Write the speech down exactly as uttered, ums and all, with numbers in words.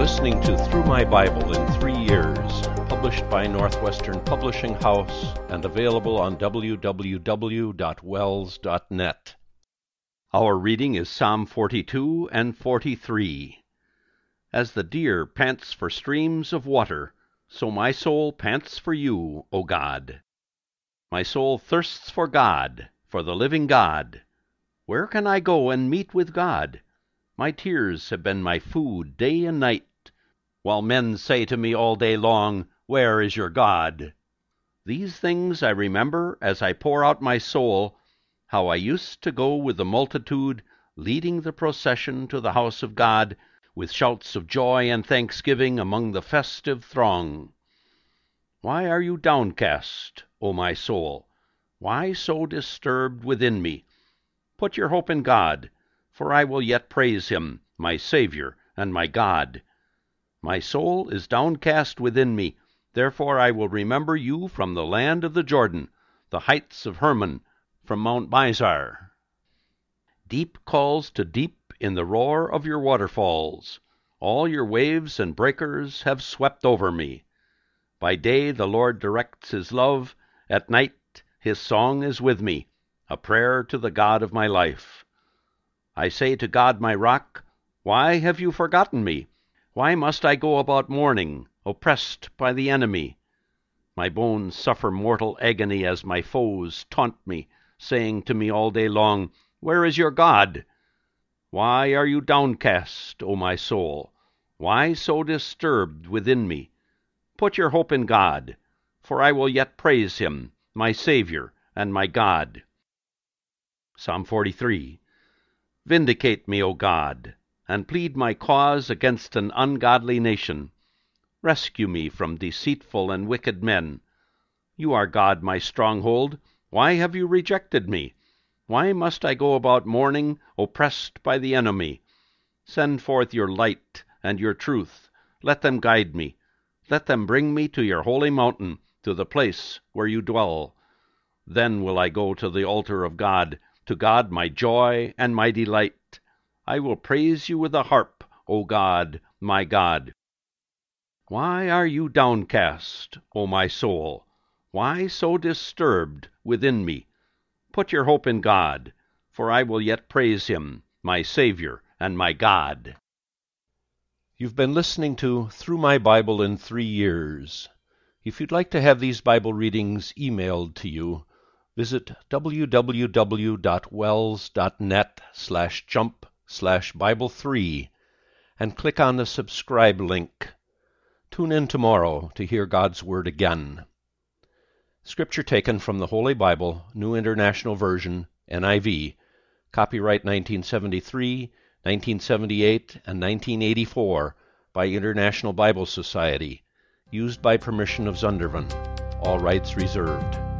listening to Through My Bible in Three Years, published by Northwestern Publishing House and available on w w w dot wells dot net. Our reading is Psalm forty-two and forty-three. As the deer pants for streams of water, so my soul pants for you, O God. My soul thirsts for God, for the living God. Where can I go and meet with God? My tears have been my food day and night, while men say to me all day long, Where is your God? These things I remember as I pour out my soul, how I used to go with the multitude, leading the procession to the house of God, with shouts of joy and thanksgiving among the festive throng. Why are you downcast, O my soul? Why so disturbed within me? Put your hope in God, for I will yet praise him, my Saviour and my God. My soul is downcast within me, therefore I will remember you from the land of the Jordan, the heights of Hermon, from Mount Mizar. Deep calls to deep in the roar of your waterfalls. All your waves and breakers have swept over me. By day the Lord directs his love, at night his song is with me, a prayer to the God of my life. I say to God my rock, Why have you forgotten me? Why must I go about mourning, oppressed by the enemy? My bones suffer mortal agony as my foes taunt me, saying to me all day long, Where is your God? Why are you downcast, O my soul? Why so disturbed within me? Put your hope in God, for I will yet praise him, my Saviour and my God. Psalm forty-three. Vindicate me, O God, and plead my cause against an ungodly nation. Rescue me from deceitful and wicked men. You are God, my stronghold. Why have you rejected me? Why must I go about mourning, oppressed by the enemy? Send forth your light and your truth. Let them guide me. Let them bring me to your holy mountain, to the place where you dwell. Then will I go to the altar of God, to God my joy and my delight. I will praise you with a harp, O God, my God. Why are you downcast, O my soul? Why so disturbed within me? Put your hope in God, for I will yet praise him, my Saviour and my God. You've been listening to Through My Bible in Three Years. If you'd like to have these Bible readings emailed to you, visit w w w dot wells dot net slash jump slash Bible three and click on the subscribe link. Tune in tomorrow to hear God's Word again. Scripture taken from the Holy Bible, New International Version, N I V, copyright nineteen seventy-three, nineteen seventy-eight, and nineteen eighty-four by International Bible Society, used by permission of Zundervan. All rights reserved.